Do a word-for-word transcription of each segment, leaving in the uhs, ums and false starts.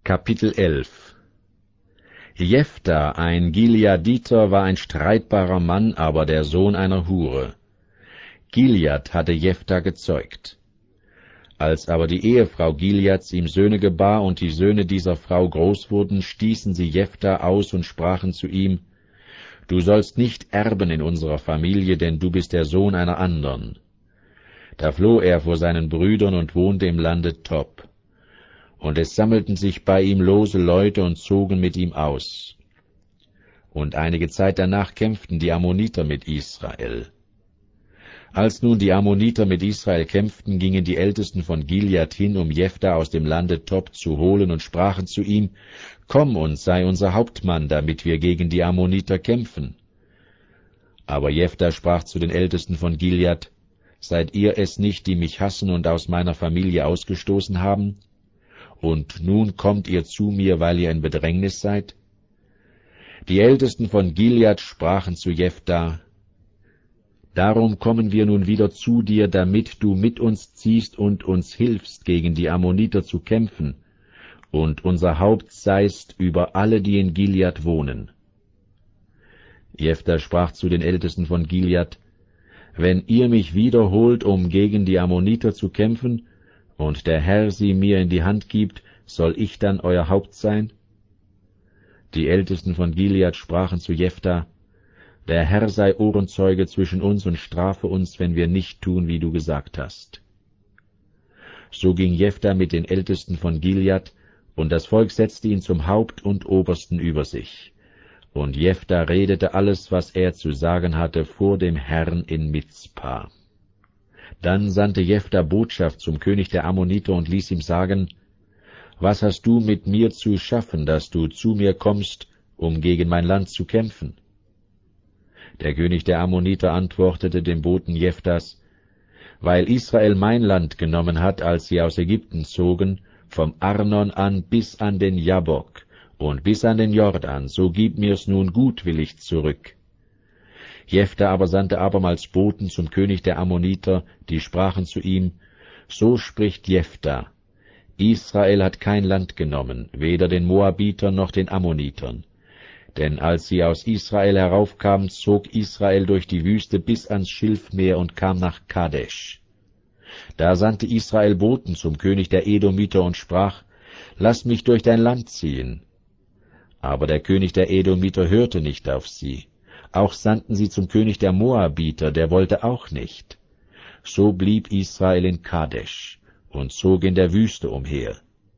Kapitel elf. Jephta, ein Gileaditer, war ein streitbarer Mann, aber der Sohn einer Hure. Gilead hatte Jephta gezeugt. Als aber die Ehefrau Gileads ihm Söhne gebar und die Söhne dieser Frau groß wurden, stießen sie Jephta aus und sprachen zu ihm: »Du sollst nicht erben in unserer Familie, denn du bist der Sohn einer andern.« Da floh er vor seinen Brüdern und wohnte im Lande Tob. Und es sammelten sich bei ihm lose Leute und zogen mit ihm aus. Und einige Zeit danach kämpften die Ammoniter mit Israel. Als nun die Ammoniter mit Israel kämpften, gingen die Ältesten von Gilead hin, um Jephta aus dem Lande Tob zu holen, und sprachen zu ihm: »Komm und sei unser Hauptmann, damit wir gegen die Ammoniter kämpfen.« Aber Jephta sprach zu den Ältesten von Gilead: »Seid ihr es nicht, die mich hassen und aus meiner Familie ausgestoßen haben? Und nun kommt ihr zu mir, weil ihr in Bedrängnis seid?« Die Ältesten von Gilead sprachen zu Jephta: »Darum kommen wir nun wieder zu dir, damit du mit uns ziehst und uns hilfst, gegen die Ammoniter zu kämpfen, und unser Haupt seist über alle, die in Gilead wohnen.« Jephta sprach zu den Ältesten von Gilead: »Wenn ihr mich wiederholt, um gegen die Ammoniter zu kämpfen, und der Herr sie mir in die Hand gibt, soll ich dann euer Haupt sein?« Die Ältesten von Gilead sprachen zu Jephta: »Der Herr sei Ohrenzeuge zwischen uns und strafe uns, wenn wir nicht tun, wie du gesagt hast.« So ging Jephta mit den Ältesten von Gilead, und das Volk setzte ihn zum Haupt und Obersten über sich. Und Jephta redete alles, was er zu sagen hatte, vor dem Herrn in Mizpa. Dann sandte Jephta Botschaft zum König der Ammoniter und ließ ihm sagen: »Was hast du mit mir zu schaffen, dass du zu mir kommst, um gegen mein Land zu kämpfen?« Der König der Ammoniter antwortete dem Boten Jephtas: »Weil Israel mein Land genommen hat, als sie aus Ägypten zogen, vom Arnon an bis an den Jabbok und bis an den Jordan, so gib mir's nun gutwillig zurück.« Jephta aber sandte abermals Boten zum König der Ammoniter, die sprachen zu ihm: »So spricht Jephta: Israel hat kein Land genommen, weder den Moabitern noch den Ammonitern. Denn als sie aus Israel heraufkamen, zog Israel durch die Wüste bis ans Schilfmeer und kam nach Kadesh. Da sandte Israel Boten zum König der Edomiter und sprach: »Lass mich durch dein Land ziehen.« Aber der König der Edomiter hörte nicht auf sie. Auch sandten sie zum König der Moabiter, der wollte auch nicht. So blieb Israel in Kadesh und zog in der Wüste umher.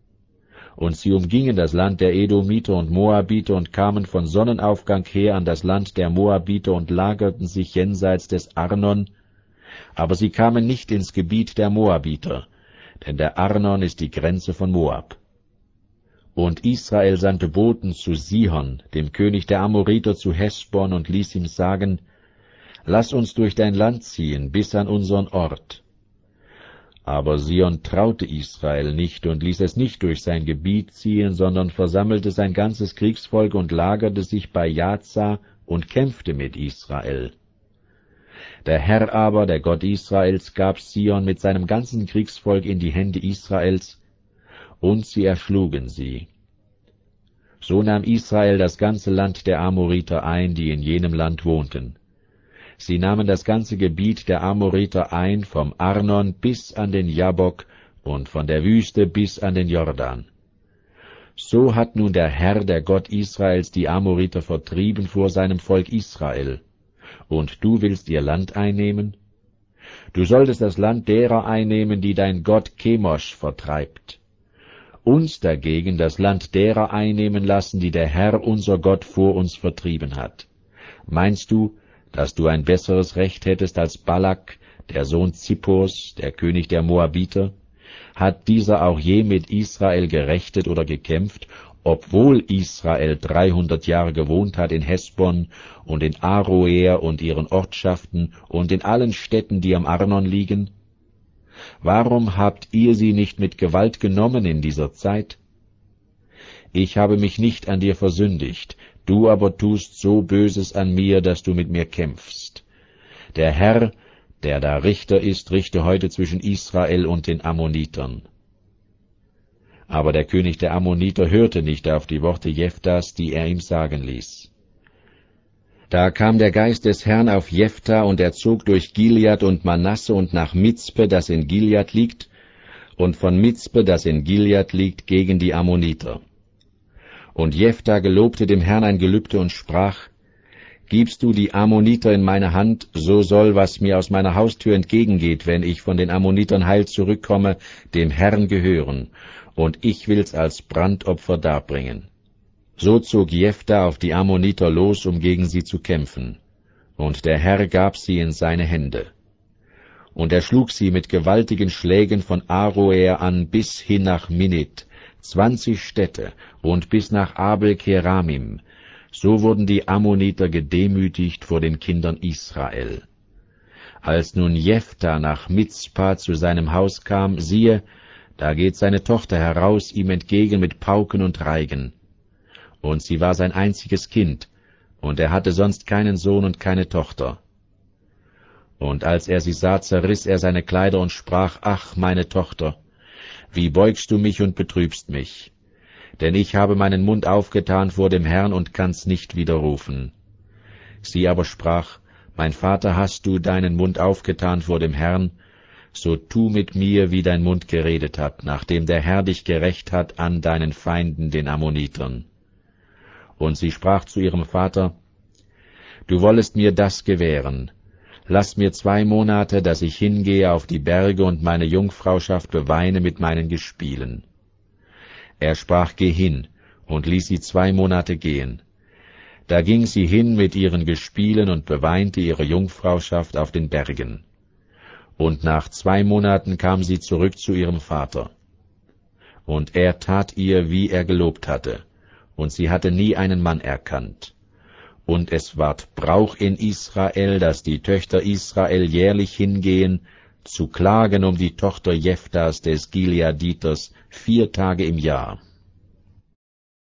Und sie umgingen das Land der Edomiter und Moabiter und kamen von Sonnenaufgang her an das Land der Moabiter und lagerten sich jenseits des Arnon, aber sie kamen nicht ins Gebiet der Moabiter, denn der Arnon ist die Grenze von Moab. Und Israel sandte Boten zu Sihon, dem König der Amoriter, zu Hesbon, und ließ ihm sagen: »Lass uns durch dein Land ziehen, bis an unseren Ort.« Aber Sihon traute Israel nicht und ließ es nicht durch sein Gebiet ziehen, sondern versammelte sein ganzes Kriegsvolk und lagerte sich bei Jaza und kämpfte mit Israel. Der Herr aber, der Gott Israels, gab Sihon mit seinem ganzen Kriegsvolk in die Hände Israels, und sie erschlugen sie. So nahm Israel das ganze Land der Amoriter ein, die in jenem Land wohnten. Sie nahmen das ganze Gebiet der Amoriter ein, vom Arnon bis an den Jabbok und von der Wüste bis an den Jordan. So hat nun der Herr, der Gott Israels, die Amoriter vertrieben vor seinem Volk Israel. Und du willst ihr Land einnehmen? Du solltest das Land derer einnehmen, die dein Gott Chemosh vertreibt. Uns dagegen das Land derer einnehmen lassen, die der Herr, unser Gott, vor uns vertrieben hat. Meinst du, dass du ein besseres Recht hättest als Balak, der Sohn Zippors, der König der Moabiter? Hat dieser auch je mit Israel gerechtet oder gekämpft, obwohl Israel dreihundert Jahre gewohnt hat in Hesbon und in Aroer und ihren Ortschaften und in allen Städten, die am Arnon liegen? Warum habt ihr sie nicht mit Gewalt genommen in dieser Zeit? Ich habe mich nicht an dir versündigt, du aber tust so Böses an mir, dass du mit mir kämpfst. Der Herr, der da Richter ist, richte heute zwischen Israel und den Ammonitern.« Aber der König der Ammoniter hörte nicht auf die Worte Jephtas, die er ihm sagen ließ. Da kam der Geist des Herrn auf Jephta, und er zog durch Gilead und Manasse und nach Mizpe, das in Gilead liegt, und von Mizpe, das in Gilead liegt, gegen die Ammoniter. Und Jephta gelobte dem Herrn ein Gelübde und sprach: Gibst du die Ammoniter in meine Hand, so soll, was mir aus meiner Haustür entgegengeht, wenn ich von den Ammonitern heil zurückkomme, dem Herrn gehören, und ich will's als Brandopfer darbringen. So zog Jephta auf die Ammoniter los, um gegen sie zu kämpfen. Und der Herr gab sie in seine Hände. Und er schlug sie mit gewaltigen Schlägen von Aroer an bis hin nach Minnit, zwanzig Städte, und bis nach Abel-Keramim. So wurden die Ammoniter gedemütigt vor den Kindern Israel. Als nun Jephta nach Mizpa zu seinem Haus kam, siehe, da geht seine Tochter heraus ihm entgegen mit Pauken und Reigen. Und sie war sein einziges Kind, und er hatte sonst keinen Sohn und keine Tochter. Und als er sie sah, zerriss er seine Kleider und sprach: Ach, meine Tochter, wie beugst du mich und betrübst mich? Denn ich habe meinen Mund aufgetan vor dem Herrn und kann's nicht widerrufen. Sie aber sprach: Mein Vater, hast du deinen Mund aufgetan vor dem Herrn, so tu mit mir, wie dein Mund geredet hat, nachdem der Herr dich gerächt hat an deinen Feinden, den Ammonitern. Und sie sprach zu ihrem Vater: Du wollest mir das gewähren. Lass mir zwei Monate, dass ich hingehe auf die Berge und meine Jungfrauschaft beweine mit meinen Gespielen. Er sprach: Geh hin, und ließ sie zwei Monate gehen. Da ging sie hin mit ihren Gespielen und beweinte ihre Jungfrauschaft auf den Bergen. Und nach zwei Monaten kam sie zurück zu ihrem Vater. Und er tat ihr, wie er gelobt hatte, und sie hatte nie einen Mann erkannt. Und es ward Brauch in Israel, dass die Töchter Israel jährlich hingehen, zu klagen um die Tochter Jephtas des Gileaditers vier Tage im Jahr.